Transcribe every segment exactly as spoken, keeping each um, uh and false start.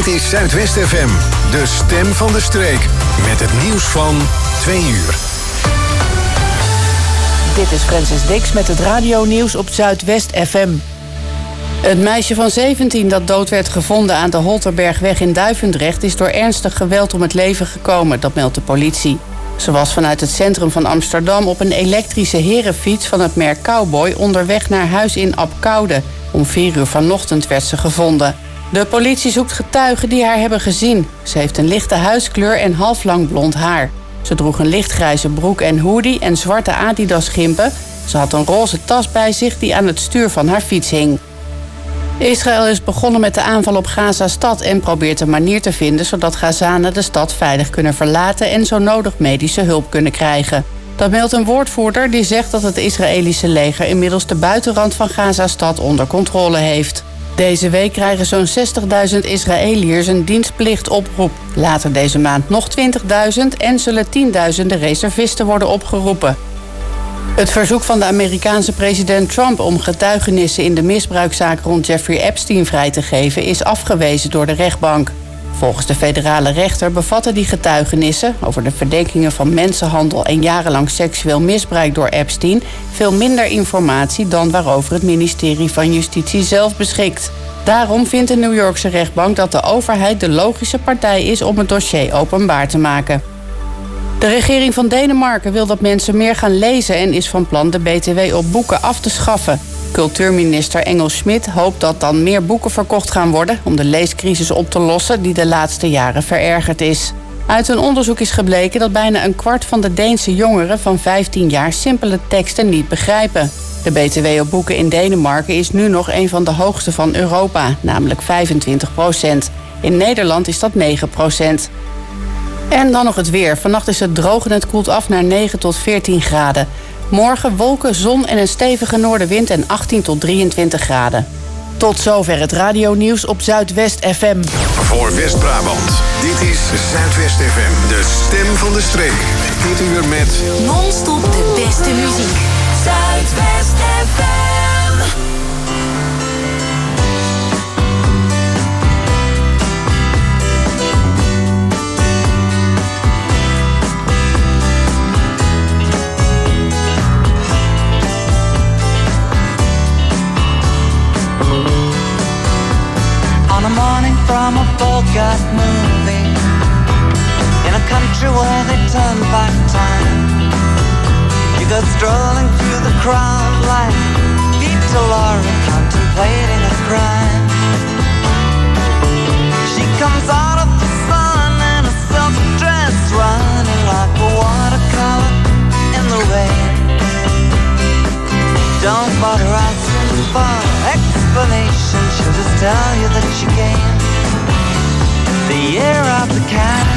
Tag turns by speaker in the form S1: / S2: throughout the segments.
S1: Dit is Zuidwest F M, de stem van de streek. Met het nieuws van twee uur.
S2: Dit is Francis Dix met het radionieuws op Zuidwest F M. Het meisje van zeventien dat dood werd gevonden aan de Holterbergweg in Duivendrecht is door ernstig geweld om het leven gekomen, dat meldt de politie. Ze was vanuit het centrum van Amsterdam op een elektrische herenfiets van het merk Cowboy onderweg naar huis in Abcoude. Om vier uur vanochtend werd ze gevonden. De politie zoekt getuigen die haar hebben gezien. Ze heeft een lichte huidskleur en halflang blond haar. Ze droeg een lichtgrijze broek en hoodie en zwarte Adidas gimpen. Ze had een roze tas bij zich die aan het stuur van haar fiets hing. Israël is begonnen met de aanval op Gaza-stad en probeert een manier te vinden zodat Gazanen de stad veilig kunnen verlaten en zo nodig medische hulp kunnen krijgen. Dat meldt een woordvoerder die zegt dat het Israëlische leger inmiddels de buitenrand van Gaza-stad onder controle heeft. Deze week krijgen zo'n zestigduizend Israëliërs een dienstplichtoproep. Later deze maand nog twintigduizend en zullen tienduizenden reservisten worden opgeroepen. Het verzoek van de Amerikaanse president Trump om getuigenissen in de misbruikzaak rond Jeffrey Epstein vrij te geven is afgewezen door de rechtbank. Volgens de federale rechter bevatten die getuigenissen over de verdenkingen van mensenhandel en jarenlang seksueel misbruik door Epstein veel minder informatie dan waarover het ministerie van Justitie zelf beschikt. Daarom vindt de New Yorkse rechtbank dat de overheid de logische partij is om het dossier openbaar te maken. De regering van Denemarken wil dat mensen meer gaan lezen en is van plan de B T W op boeken af te schaffen. Cultuurminister Engel Schmidt hoopt dat dan meer boeken verkocht gaan worden om de leescrisis op te lossen die de laatste jaren verergerd is. Uit een onderzoek is gebleken dat bijna een kwart van de Deense jongeren van vijftien jaar simpele teksten niet begrijpen. De B T W op boeken in Denemarken is nu nog een van de hoogste van Europa, namelijk vijfentwintig procent. In Nederland is dat negen procent. En dan nog het weer. Vannacht is het droog en het koelt af naar negen tot veertien graden. Morgen wolken, zon en een stevige noordenwind en achttien tot drieëntwintig graden. Tot zover het radionieuws op Zuidwest F M.
S1: Voor West-Brabant, dit is Zuidwest F M, de stem van de streek. Dit uur met
S3: non-stop de beste muziek. Zuidwest F M.
S4: From a Bogart movie in a country where they turn back time. You go strolling through the crowd like Peter Lorre contemplating a crime. She comes out of the sun in a silk dress, running like a watercolor in the rain. Don't bother asking for explanation, she'll just tell you that she came the year of the cat.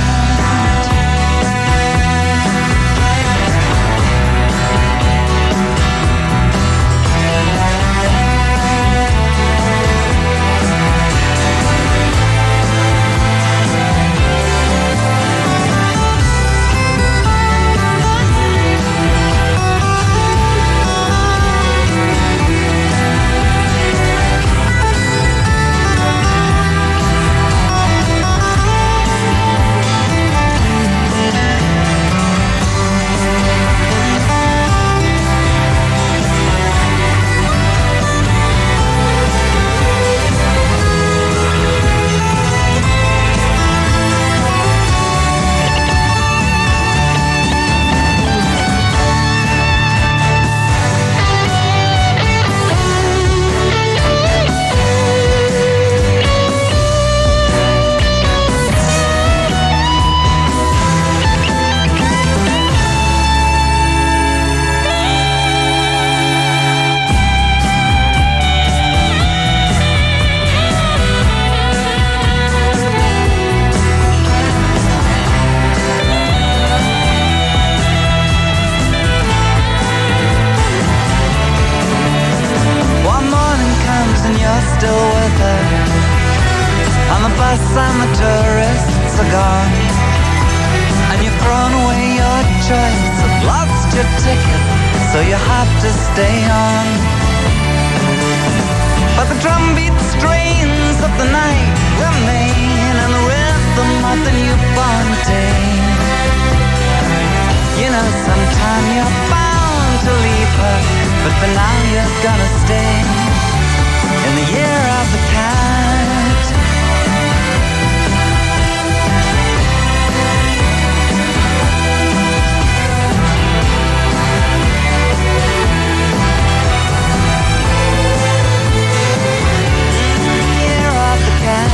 S4: But the drumbeat strains of the night remain the mother newborn day. You know, sometime you're bound to leave her, but for now you're gonna stay in the year of the cat. Year of the cat.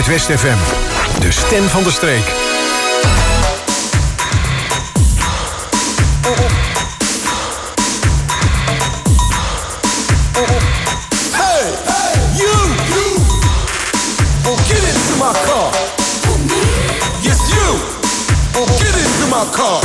S1: Zuidwest F M. De stem van de streek.
S5: Hey, hey, you, you. Get into my car. Yes, you. Get into my car.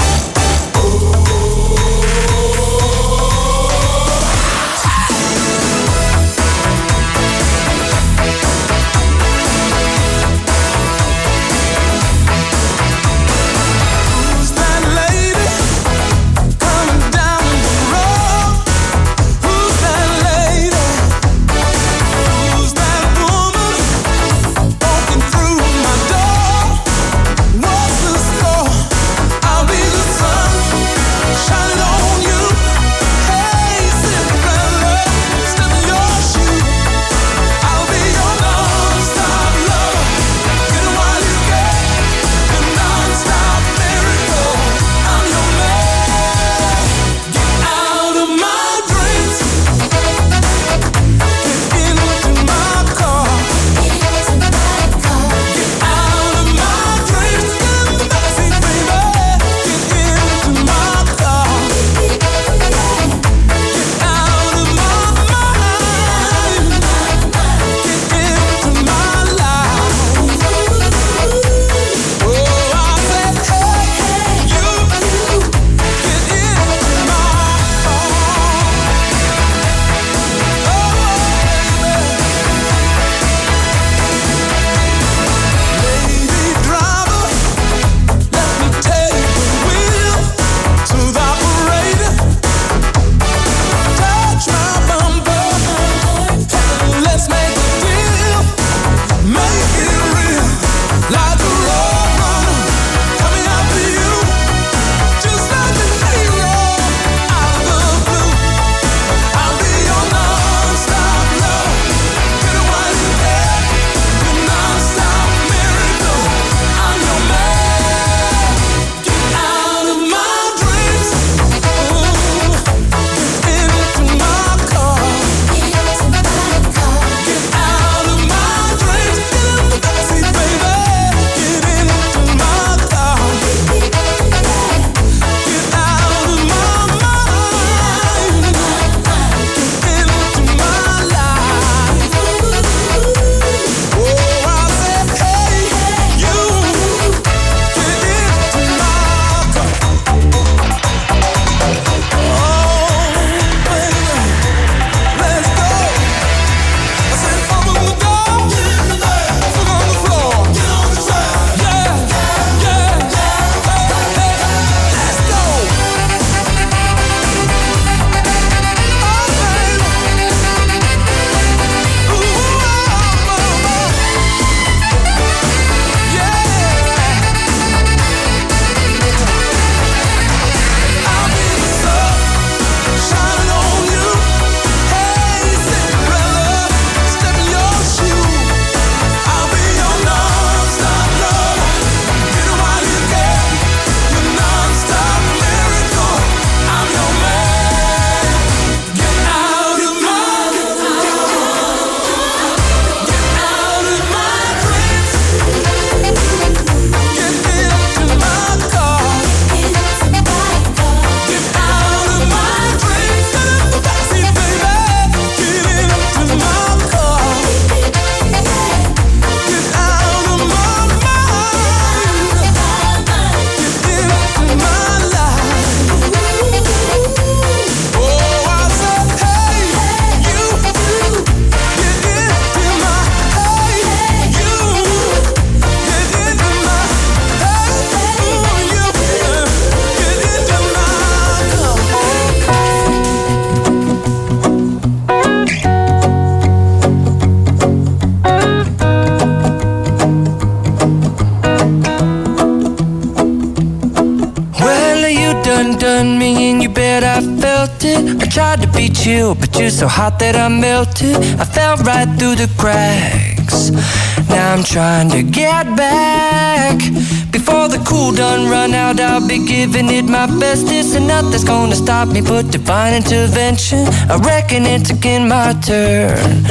S6: tried to beat you, but you're so hot that I melted. I fell right through the cracks. Now I'm trying to get back. Before the cool done run out, I'll be giving it my best. This and nothing's gonna stop me but divine intervention. I reckon it's again my turn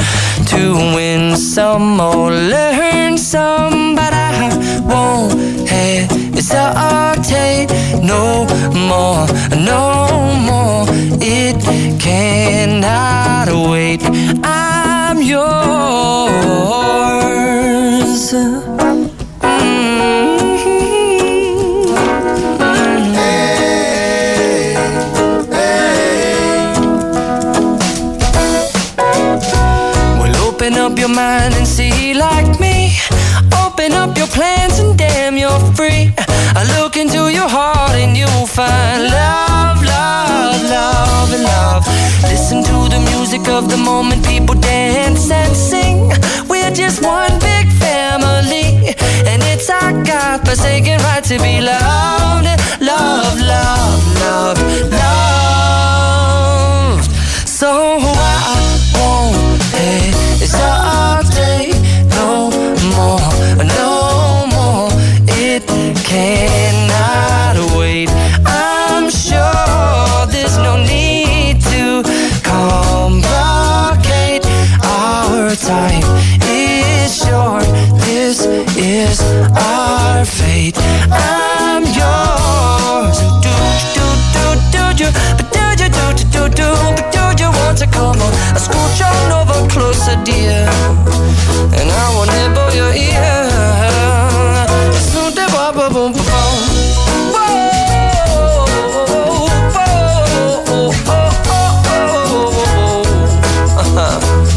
S6: to win some or learn some, but I won't hesitate no more, no more. It cannot wait. I'm yours. Open up your mind and see like me. Open up your plans and damn, you're free. I look into your heart and you'll find love, love, love, and love. Listen to the music of the moment, people dance and sing. We're just one big family, and it's our God-forsaken right to be loved, love, love, love, loved. So I won't hesitate no more, no more. It cannot wait. I'm sure there's no need to complicate. Our time is short. This is our fate. I'm yours. Do do do do do, but do do do do do, but do you want to come on? I scooch on over closer, dear, and I will nibble your ear. Snoot the bop bop boom boom. Whoa, whoa, oh, oh, oh, oh.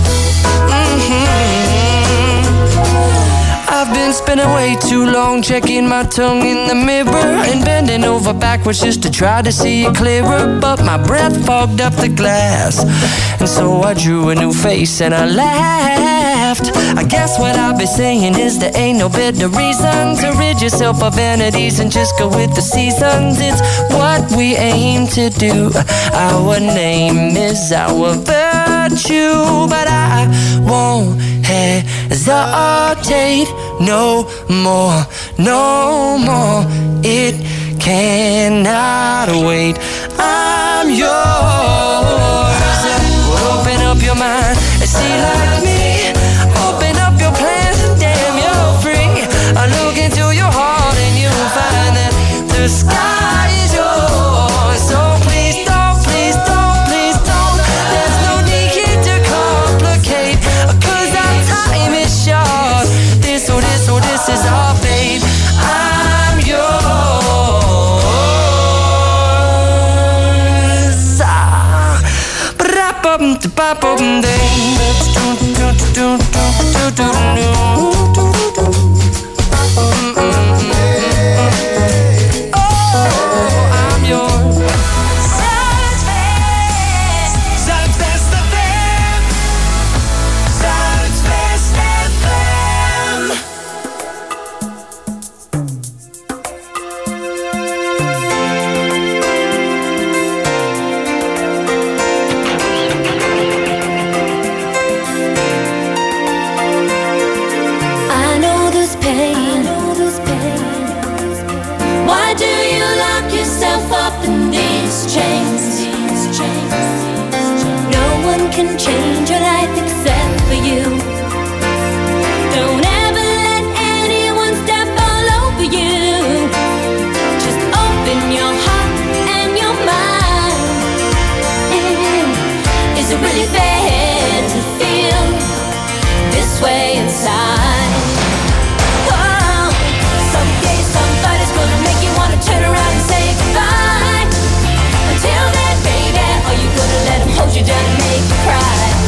S6: Mm-hmm. I've been spending way too long checking my tongue in the mirror and bending over backwards just to try to see it clearer, but my breath fogged up the glass, and so I drew a new face and I laughed. I guess what I'll be saying is there ain't no better reason to rid yourself of vanities and just go with the seasons. It's what we aim to do. Our name is our virtue, but I won't hesitate no more, no more. It cannot wait. I'm yours. Open up your mind and see like me. Open up your plans and damn, you're free. I look into your heart and you'll find that the sky is yours. So please don't, please don't, please don't. There's no need here to complicate, 'cause our time is short. This or this or this is our fate. I'm yours. Ah. Ba-da-bum, da-ba-bum, ding. Do, do, do, do, do, do. Oh, I'm yours.
S3: Zuidwest.
S5: Zuidwest F M. Zuidwest F M.
S3: I know this pain. Why do you lock yourself up in these chains? No one can change your life except for you. Don't ever let anyone step all over you. Just open your heart and your mind. Is it really fair to feel this way inside? Oh, someday somebody's gonna make you wanna turn around and say goodbye. Until then, baby, are you gonna let him hold you down and make you cry?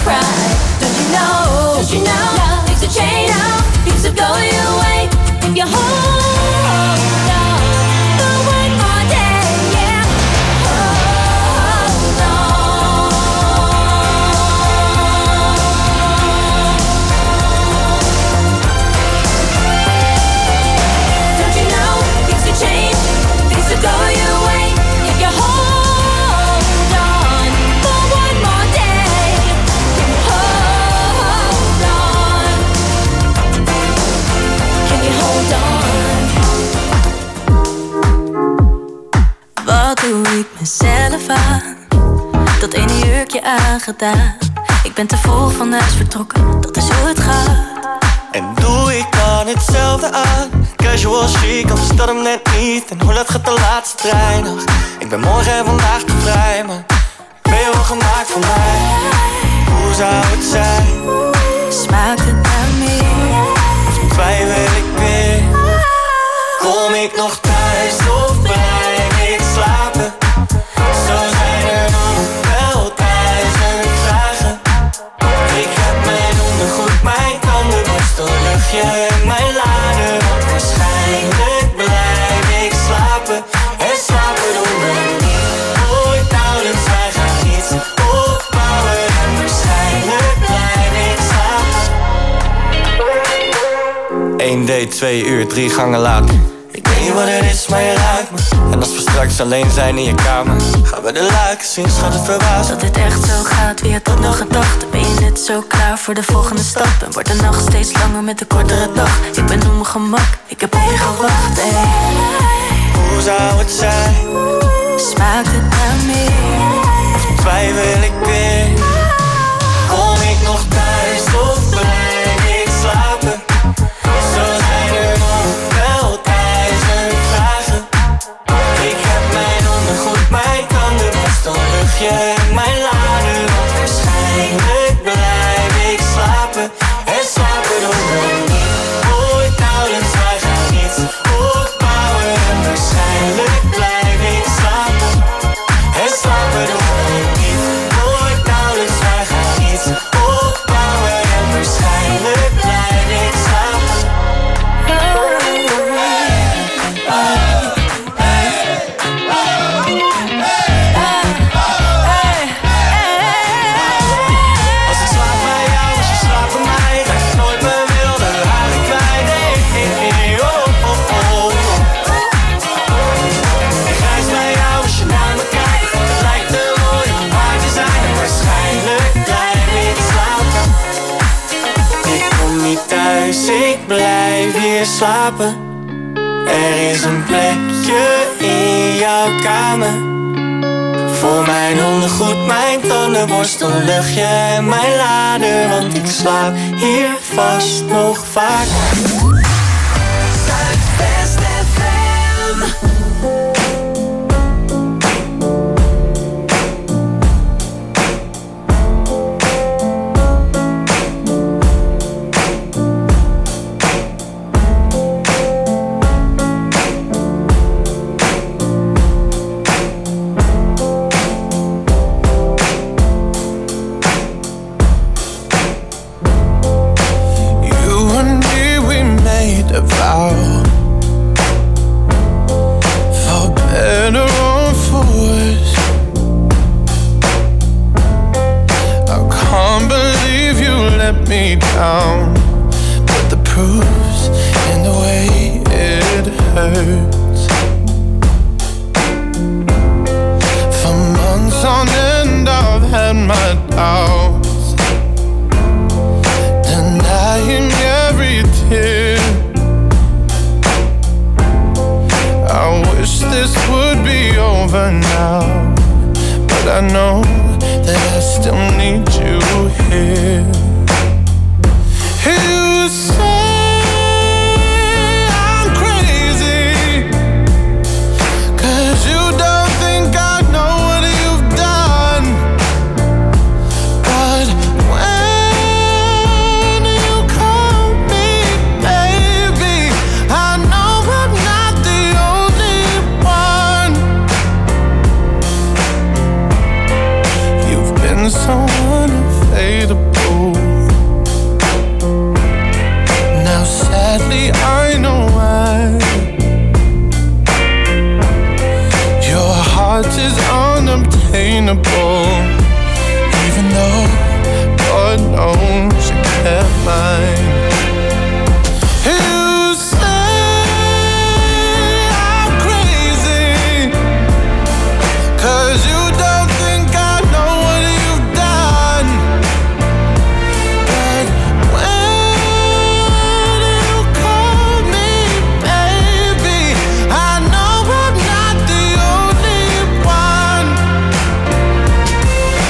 S3: cry. Don't you know? Don't you know? Love takes a chain out, things will go your way if you hold on for one more day. Yeah, hold on. Don't you know? Things will change, things will go your way if you hold on for one more day. Hold on. Can you hold on?
S7: Wat doe ik mezelf aan? Dat ene jurkje aangedaan. Ik ben te vroeg van huis vertrokken, dat is hoe het gaat.
S8: En doe ik dan hetzelfde aan? Casual chic, of is dat hem net niet? En hoe laat gaat de laatste trein nog? Ik ben morgen en vandaag te vrij, maar ben je wel gemaakt voor mij? Hoe zou het zijn?
S7: Smaakt het naar meer?
S8: Of twijfel ik weer? Kom ik nog thuis of blijf ik slapen? Zo zijn er nog wel duizend vragen. Ik heb mijn ondergoed, mijn tandenborstel, luchtje en mijn lader. Want waarschijnlijk blijf ik slapen. En slapen doen we niet ooit nauwelijks. Wij gaan iets opbouwen en waarschijnlijk blijf ik slapen. Eén date, twee uur, drie gangen later. Ik weet niet wat het is, maar je ruikt me. En als we straks alleen zijn in je kamer, gaan we de luiken zien, schat het verbaasd.
S7: Dat dit echt zo gaat, wie had dat nog gedacht? Ben je net zo klaar voor de volgende stap? En wordt de nacht steeds langer met de kortere dag? Ik ben op mijn gemak, ik heb op je gewacht, ey.
S8: Hoe zou het zijn?
S7: Smaakt het naar meer?
S8: Of twijfel ik weer? Kom ik nog thuis of blijf ik slapen? Zo zijn er nog wel duizend vragen. Ik heb mijn ondergoed, mijn tandenborstel, luchtje en mijn lader. Want waarschijnlijk blijf ik slapen. En slapen doen we niet ooit nauwelijks. Wij gaan iets opbouwen en waarschijnlijk blijf ik slapen. En slapen doen we niet ooit nauwelijks. Wij gaan iets opbouwen en waarschijnlijk blijf ik slapen. Als ik slaap bij jou, als je slaapt bij mij, trek ik nooit mijn wilde haren kwijt. Hey, hey, hey, oh, oh, oh. Ik reis bij jou als je naar me kijkt. Het lijkt te mooi om waar te zijn en waarschijnlijk blijf ik slapen. Ik kom niet thuis, ik blijf hier slapen. Er is een plekje in jouw kamer. Voor mijn ondergoed, mijn tandenborstel, luchtje en mijn lader. Want ik slaap hier vast nog vaak.
S5: Zuidwest F M.
S8: You and me, we made a vow. For better or for worse. I can't believe you let me down. But the proof's in the way it hurts. For months on end I've had my doubts, denying every tear. I wish this would be over now, but I know that I still need you here. You say I'm crazy,
S9: unexplainable. Even though God knows you kept mine. You say I'm crazy, 'cause you don't think I know what you've done. But when you call me baby, I know I'm not the only one.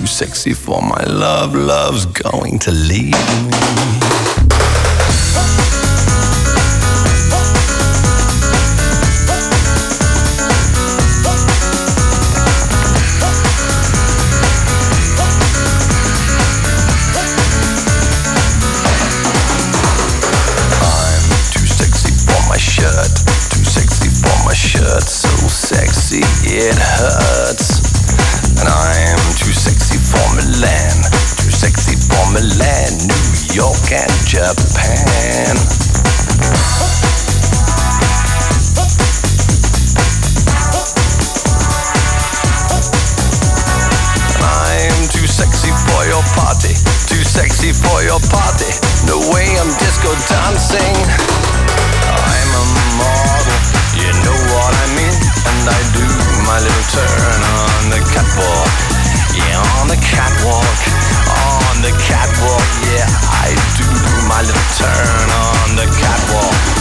S10: too sexy for my love. Love's going to leave me. So sexy it hurts. And I'm too sexy for Milan, too sexy for Milan, New York and Japan. And I'm too sexy for your party, too sexy for your party. No way I'm disco dancing. I'm a model, you know what I mean, and I do my little turn on the catwalk. Yeah, on the catwalk, on the catwalk. Yeah, I do my little turn on the catwalk.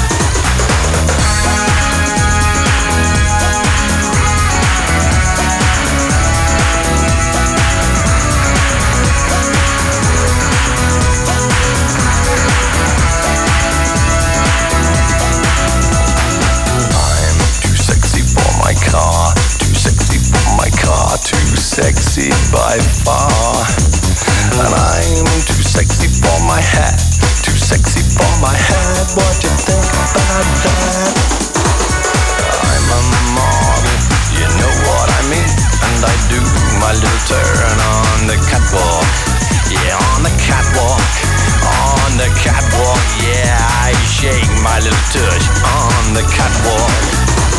S10: Car, too sexy for my car, too sexy by far. And I'm too sexy for my hat, too sexy for my hat. What you think about that? I'm a model, you know what I mean, and I do my little turn on the catwalk. Yeah, on the catwalk, on the catwalk. Yeah, I shake my little tush on the catwalk.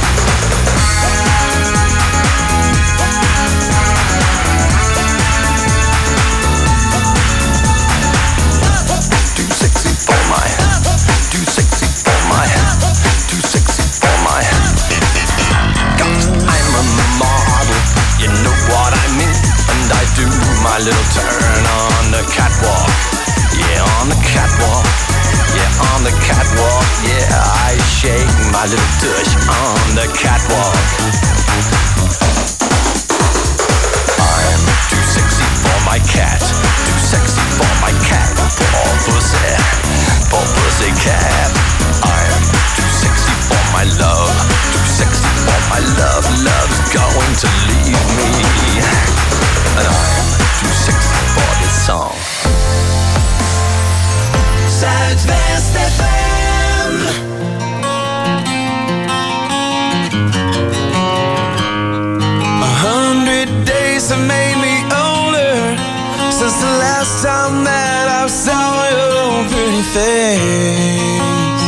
S10: My little turn on the catwalk. Yeah, on the catwalk. Yeah, on the catwalk. Yeah, I shake my little tush on the catwalk. I'm too sexy for my cat, too sexy for my cat. Poor pussy, poor pussy cat. I'm too sexy for my love, too sexy for my love. Love's going to leave me, and I'm too sexy for this song.
S5: Zuidwest F M.
S9: A hundred days have made me older since the last time that I saw your pretty face.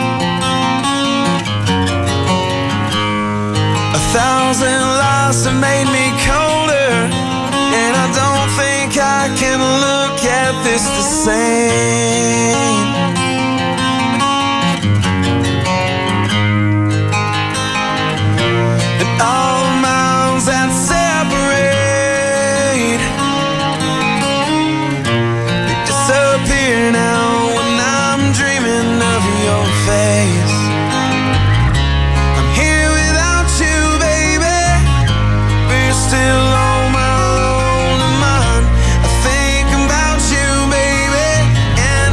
S9: A thousand lies have made me colder, and I don't think I can look at this the same. And all the miles that separate, they disappear now when I'm dreaming of your face. I'm here without you, baby, but you're still on my lonely mind. I think about you, baby, and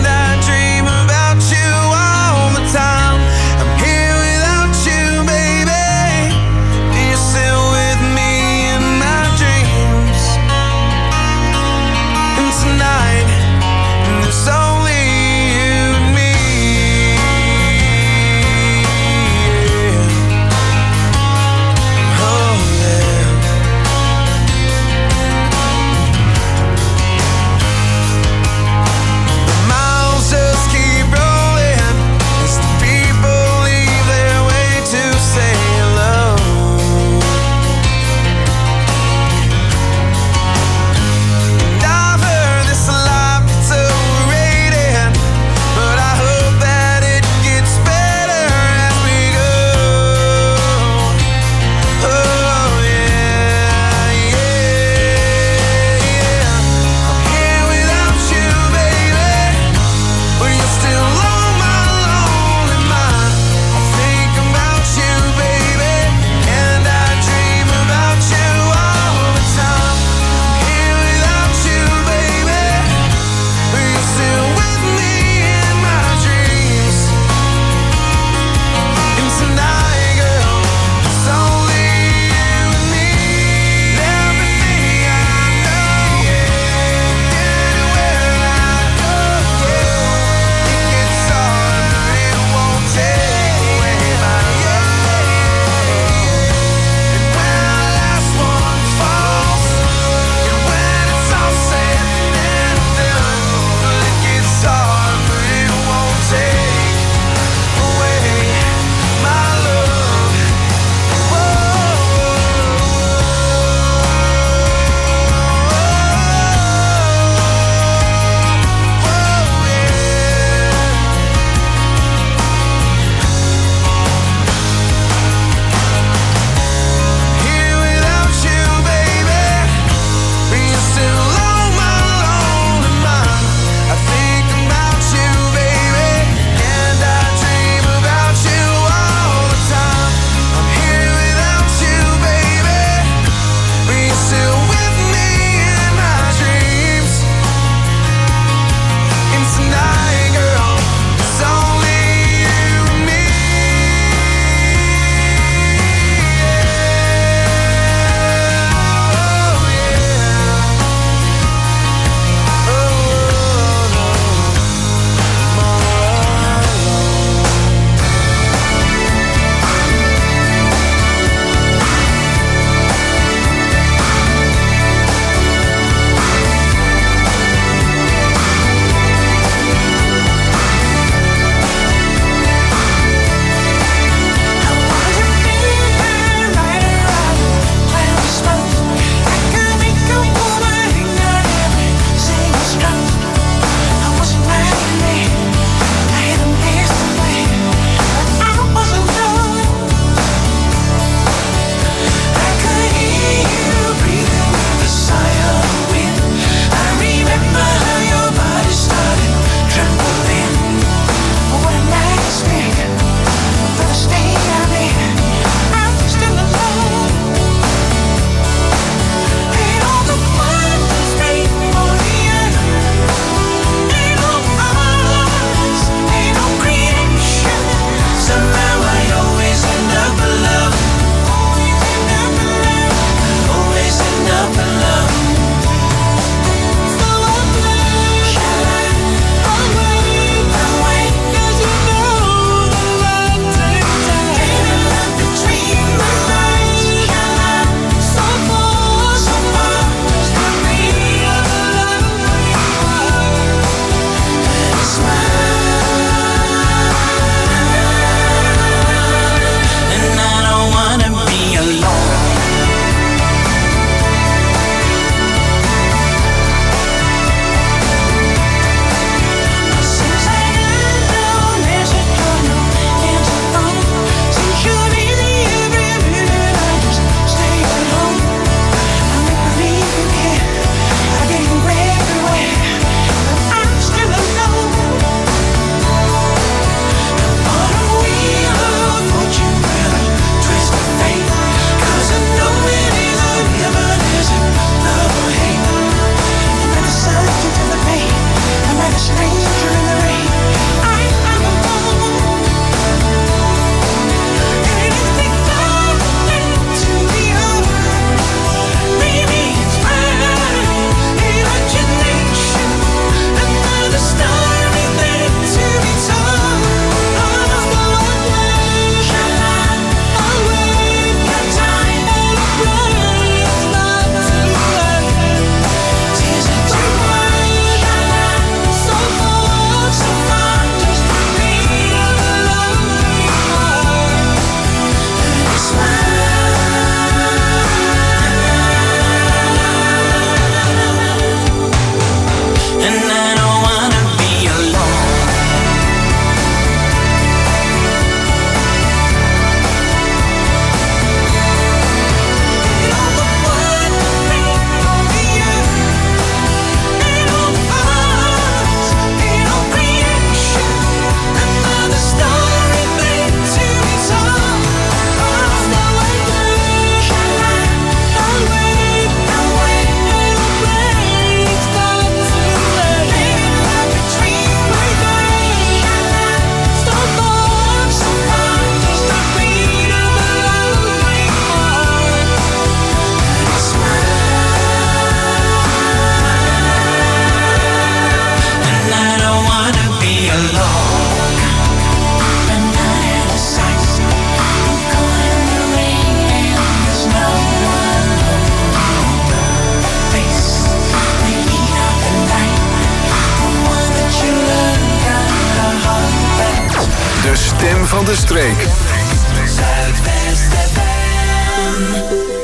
S1: stem van de streek.
S5: Zuidwest F M.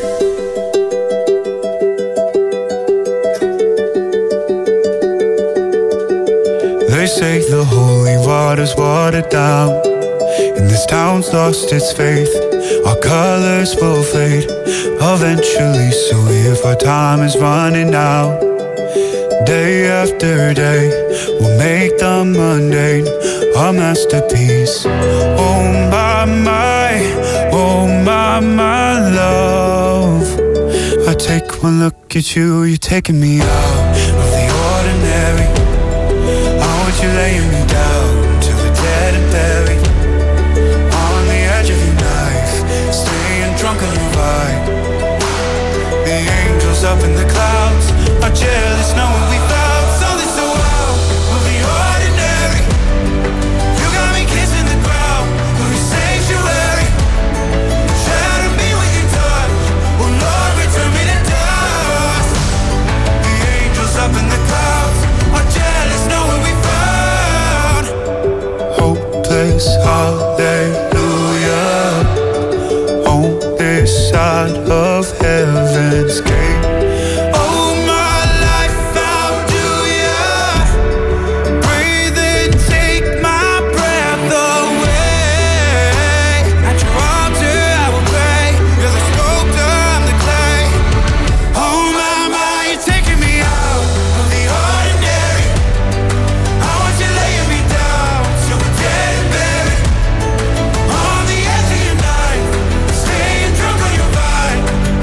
S11: They say the holy water's watered down, and this town's lost its faith. Our colors will fade eventually, so if our time is running out, day after day, we'll make the mundane our masterpiece. Oh my, my, oh my, my love. I take one look at you, you're taking me out of the ordinary. How would you laying me down till we're dead and buried? On the edge of your knife, staying drunk on your vibe. The angels up in the clouds are jealous knowing we found something so out of the ordinary. You got me kissing the ground of your sanctuary. Shatter me with your touch, oh Lord, return me to dust. The angels up in the clouds are jealous knowing we found hopeless hallelujah on this side of heaven's gate. Oh my life, how do ya breathe and take my breath away? At your altar I will pray. You're the sculptor, I'm the clay. Oh my, my, you're taking me out of the ordinary. I want you laying me down till we're dead and buried. On the edge of your knife, staying drunk on your vine.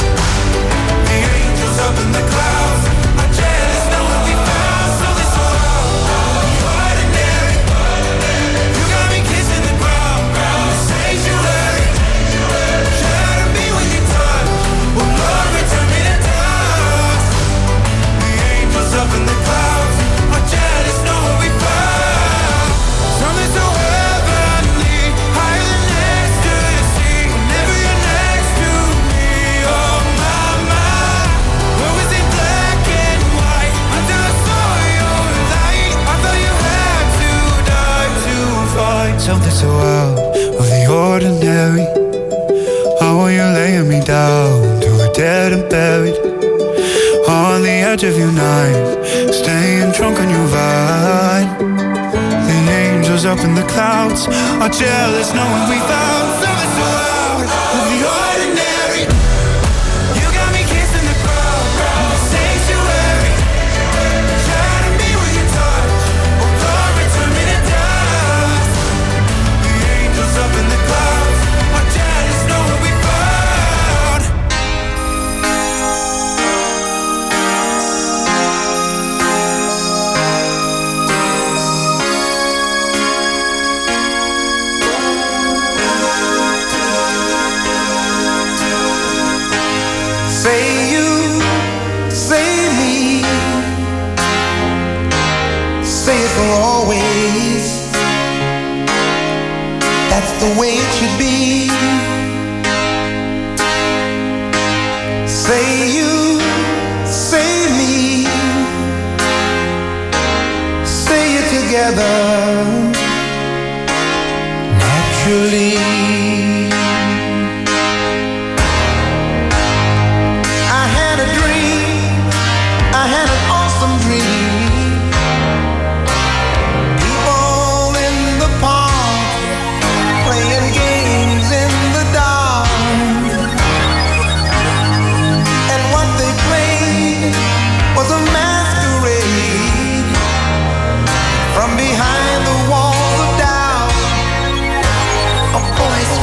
S11: The angels up in the clouds are jealous knowing we found something so out of the ordinary. You got me kissing the ground, the sanctuary. Shatter me with your touch, oh Lord, return me to dust. The angels up in the clouds are jealous knowing we found something so heavenly, higher than ecstasy. Whenever you're next to me, oh my, my. What was it black and white until I saw your light? I thought you had to die to find something so out of the ordinary. How are you laying me down till we're dead and buried? On the edge of your knife, staying drunk on your vine. The angels up in the clouds are jealous knowing we found something so out of the ordinary. You got me kissing the ground, the sanctuary. Shatter me with your touch, oh Lord, return me to dust. The angels up in the clouds are jealous knowing we found.
S12: Say you, say me, say it for always. That's the way it should be. Say you, say me, say it together naturally. I had a dream, I had an awesome dream. People in the park playing games in the dark, and what they played was a masquerade. From behind the walls of doubt, a voice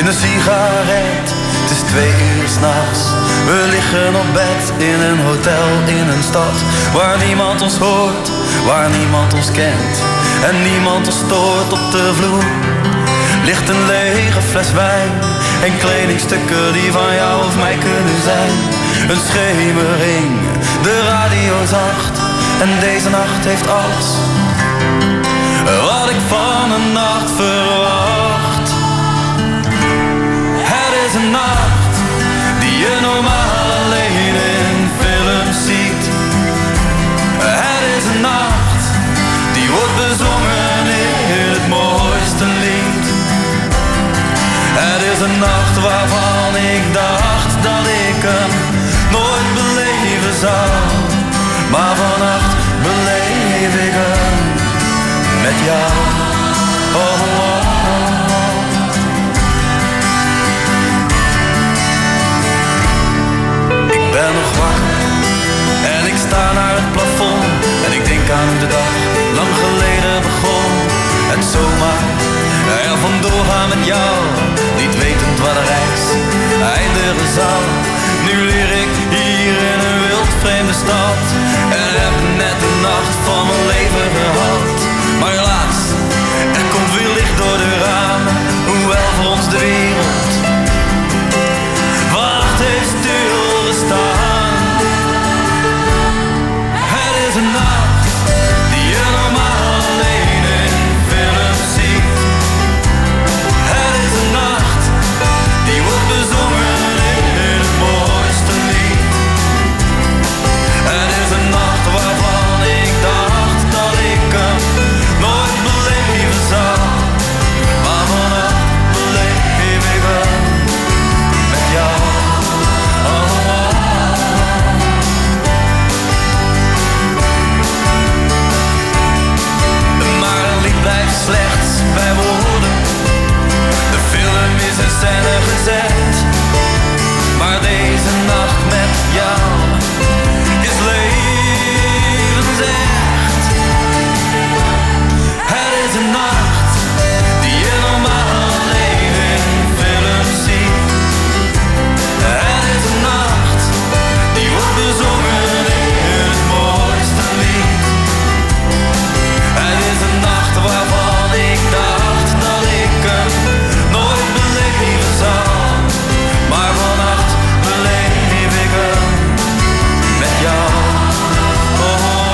S9: in een sigaret. Het is twee uur s'nachts. We liggen op bed in een hotel in een stad waar niemand ons hoort, waar niemand ons kent en niemand ons stoort. Op de vloer ligt een lege fles wijn en kledingstukken die van jou of mij kunnen zijn. Een schemering, de radio zacht en deze nacht heeft alles wat ik van een nacht verwacht. Het is een nacht die je normaal alleen in films ziet. Het is een nacht die wordt bezongen in het mooiste lied. Het is een nacht waarvan ik dacht dat ik hem nooit beleven zou, maar vannacht beleef ik hem met jou. Oh, oh, oh. Ik ben nog wakker en ik sta naar het plafond en ik denk aan de dag lang geleden begon. En zomaar er vandoor gaan met jou, niet wetend waar de reis eindigen zal. Nu leer ik hier in een wild vreemde stad en heb net de nacht van mijn leven gehad. Maar helaas, er komt weer licht door de ramen, hoewel voor ons de wereld wacht heeft stilgestaan. Het is een nacht die je normaal alleen in films ziet. Het is een nacht die wordt bezongen in het mooiste lied. Het is een nacht waarvan ik dacht dat ik hem nooit beleven zou, maar vannacht beleef ik hem met jou. Oh, oh, oh. Maar een lied blijft slechts bij woorden. De film is in scène gezet, maar deze nacht met jou is levensecht. Het is een nacht die je normaal alleen in films ziet. Het is een nacht die wordt bezongen in het mooiste lied. Het is een nacht waarvan ik dacht dat ik hem nooit beleven zou, maar vannacht beleef ik hem met jou. Oh, oh, oh.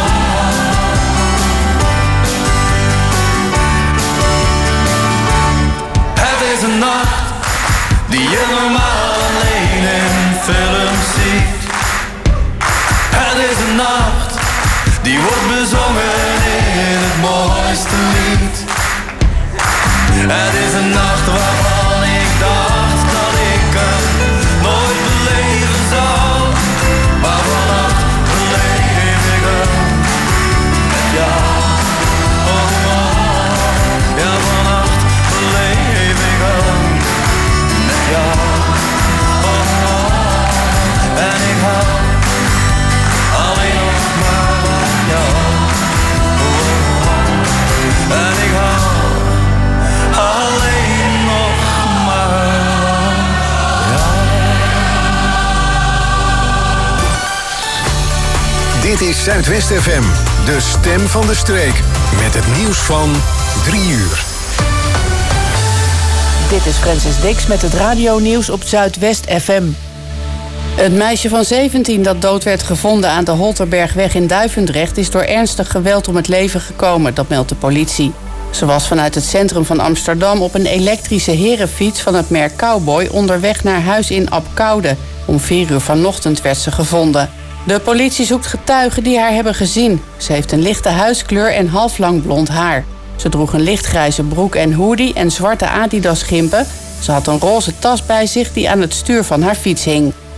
S9: Het is een nacht die je normaal alleen in films ziet. Het is een nacht die wordt bezongen in het mooiste lied. Het is een nacht waarvan ik dacht dat ik hem nooit beleven zou, maar vannacht beleef ik hem met jou. Oh, oh, oh. Ja, vannacht beleef ik hem met jou. Oh, oh, oh. En ik hou alleen nog maar van jou. Oh, oh, oh. En ik hou alleen nog maar van jou.
S1: Dit is Zuidwest F M, de stem van de streek. Met het nieuws van drie uur.
S2: Dit is Francis Dix met het radionieuws op Zuidwest F M. Het meisje van zeventien dat dood werd gevonden aan de Holterbergweg in Duivendrecht is door ernstig geweld om het leven gekomen, dat meldt de politie. Ze was vanuit het centrum van Amsterdam op een elektrische herenfiets van het merk Cowboy onderweg naar huis in Abcoude. Om vier uur vanochtend werd ze gevonden. De politie zoekt getuigen die haar hebben gezien. Ze heeft een lichte huidskleur en halflang blond haar. Ze droeg een lichtgrijze broek en hoodie en zwarte Adidas gimpen. Ze had een roze tas bij zich die aan het stuur van haar fiets hing.